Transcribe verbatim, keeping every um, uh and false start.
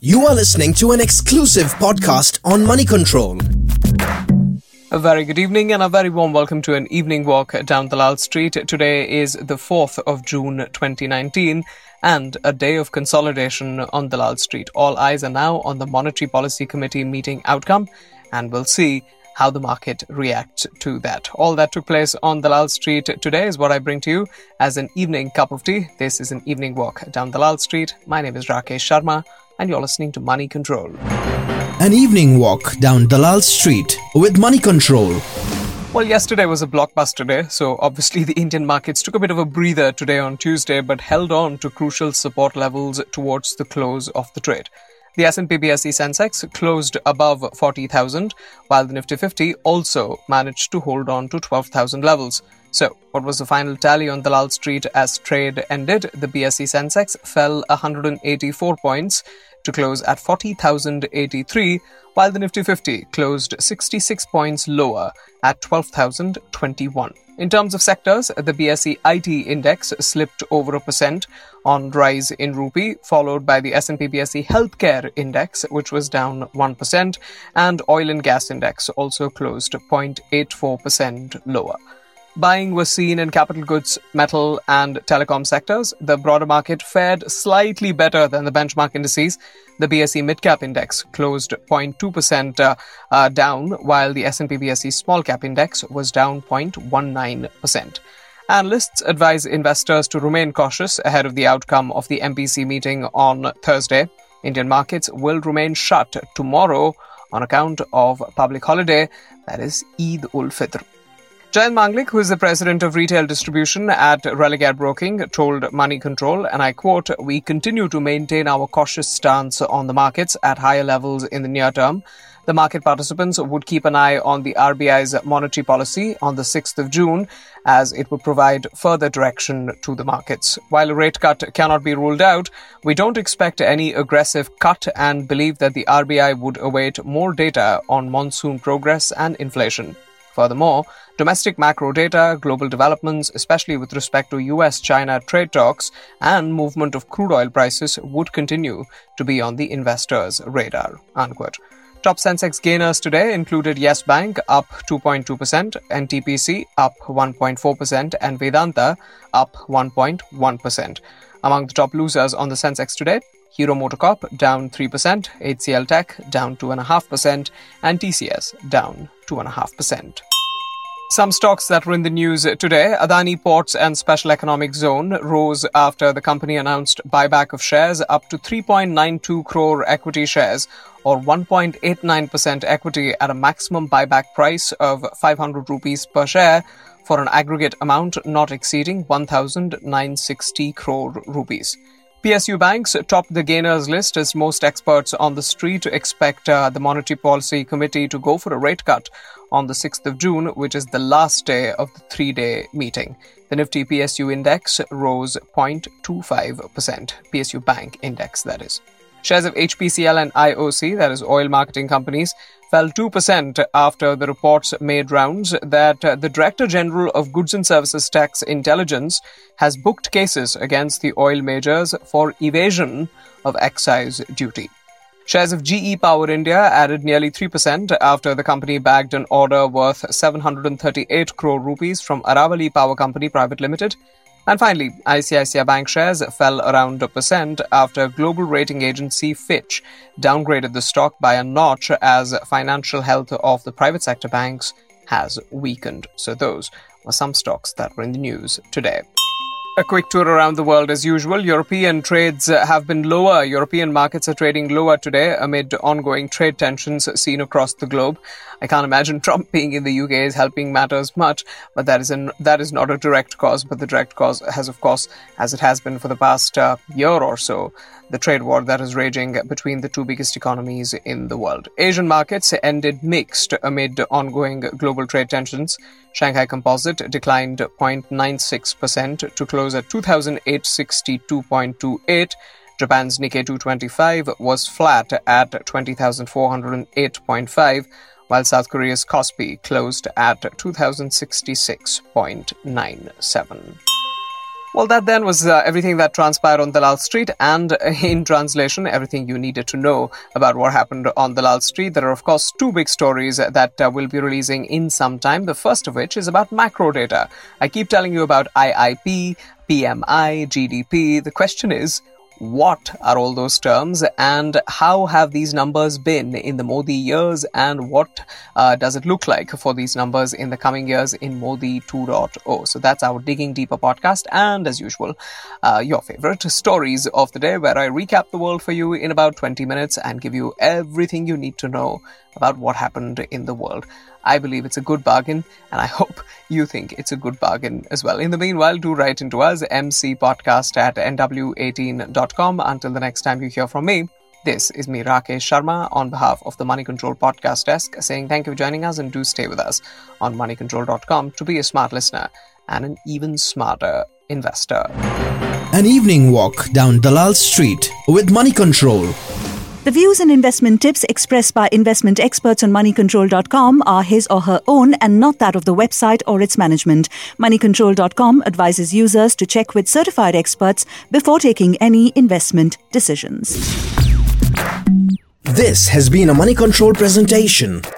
You are listening to an exclusive podcast on Money Control. A very good evening and a very warm welcome to an evening walk down Dalal Street. Today is the fourth of June twenty nineteen and a day of consolidation on Dalal Street. All eyes are now on the Monetary Policy Committee meeting outcome, and we'll see how the market reacts to that. All that took place on Dalal Street today is what I bring to you as an evening cup of tea. This is an evening walk down Dalal Street. My name is Rakesh Sharma, and you're listening to Money Control. An evening walk down Dalal Street with Money Control. Well, yesterday was a blockbuster day, so obviously the Indian markets took a bit of a breather today on Tuesday, but held on to crucial support levels towards the close of the trade. The S and P B S E Sensex closed above forty thousand, while the Nifty fifty also managed to hold on to twelve thousand levels. So, what was the final tally on Dalal Street as trade ended? The B S E Sensex fell one hundred eighty-four points to close at forty thousand eighty-three, while the Nifty fifty closed sixty-six points lower at twelve thousand twenty-one. In terms of sectors, the B S E I T index slipped over a percent on rise in rupee, followed by the S and P B S E Healthcare Index, which was down one percent, and Oil and Gas Index also closed zero point eight four percent lower. Buying was seen in capital goods, metal and telecom sectors. The broader market fared slightly better than the benchmark indices. The B S E Midcap Index closed zero point two percent uh, uh, down, while the S and P B S E Small Cap Index was down zero point one nine percent. Analysts advise investors to remain cautious ahead of the outcome of the M P C meeting on Thursday. Indian markets will remain shut tomorrow on account of public holiday, that is Eid ul Fitr. Jayant Manglik, who is the president of retail distribution at Religare Broking, told Money Control, and I quote, "We continue to maintain our cautious stance on the markets at higher levels in the near term. The market participants would keep an eye on the R B I's monetary policy on the sixth of June, as it would provide further direction to the markets. While a rate cut cannot be ruled out, we don't expect any aggressive cut and believe that the R B I would await more data on monsoon progress and inflation. Furthermore, domestic macro data, global developments, especially with respect to U S China trade talks and movement of crude oil prices, would continue to be on the investors' radar." Unquote. Top Sensex gainers today included Yes Bank up two point two percent, N T P C up one point four percent, and Vedanta up one point one percent. Among the top losers on the Sensex today, Hero MotoCorp down three percent, H C L Tech down two point five percent, and T C S down two point five percent. Some stocks that were in the news today: Adani Ports and Special Economic Zone rose after the company announced buyback of shares up to three point nine two crore equity shares, or one point eight nine percent equity at a maximum buyback price of five hundred rupees per share for an aggregate amount not exceeding one thousand nine hundred sixty crore rupees. P S U banks topped the gainers list as most experts on the street expect uh, the Monetary Policy Committee to go for a rate cut on the sixth of June, which is the last day of the three-day meeting. The Nifty P S U index rose zero point two five percent, P S U Bank index, that is. Shares of H P C L and I O C, that is oil marketing companies, fell two percent after the reports made rounds that uh, the Director General of Goods and Services Tax Intelligence has booked cases against the oil majors for evasion of excise duty. Shares of G E Power India added nearly three percent after the company bagged an order worth seven hundred thirty-eight crore rupees from Aravali Power Company Private Limited. And finally, I C I C I Bank shares fell around a percent after global rating agency Fitch downgraded the stock by a notch as financial health of the private sector banks has weakened. So those were some stocks that were in the news today. A quick tour around the world as usual. European trades have been lower. European markets are trading lower today amid ongoing trade tensions seen across the globe. I can't imagine Trump being in the U K is helping matters much, but that is an, that is not a direct cause. But the direct cause has, of course, as it has been for the past uh, year or so, the trade war that is raging between the two biggest economies in the world. Asian markets ended mixed amid ongoing global trade tensions. Shanghai Composite declined zero point nine six percent to close at two thousand eight hundred sixty-two point two eight. Japan's Nikkei two twenty-five was flat at twenty thousand four hundred eight point five, while South Korea's Kospi closed at two thousand sixty-six point nine seven. Well, that then was uh, everything that transpired on Dalal Street, and uh, in translation, everything you needed to know about what happened on Dalal Street. There are, of course, two big stories that uh, we'll be releasing in some time. The first of which is about macro data. I keep telling you about I I P, P M I, G D P. The question is, what are all those terms, and how have these numbers been in the Modi years, and what uh, does it look like for these numbers in the coming years in Modi two point oh? So that's our Digging Deeper podcast, and as usual, uh, your favorite stories of the day, where I recap the world for you in about twenty minutes and give you everything you need to know about what happened in the world. I believe it's a good bargain, and I hope you think it's a good bargain as well. In the meanwhile, do write into us, mcpodcast at n w eighteen dot com. Until the next time you hear from me, this is me, Rakesh Sharma, on behalf of the Money Control Podcast Desk, saying thank you for joining us, and do stay with us on money control dot com to be a smart listener and an even smarter investor. An evening walk down Dalal Street with Money Control. The views and investment tips expressed by investment experts on money control dot com are his or her own and not that of the website or its management. money control dot com advises users to check with certified experts before taking any investment decisions. This has been a Money Control presentation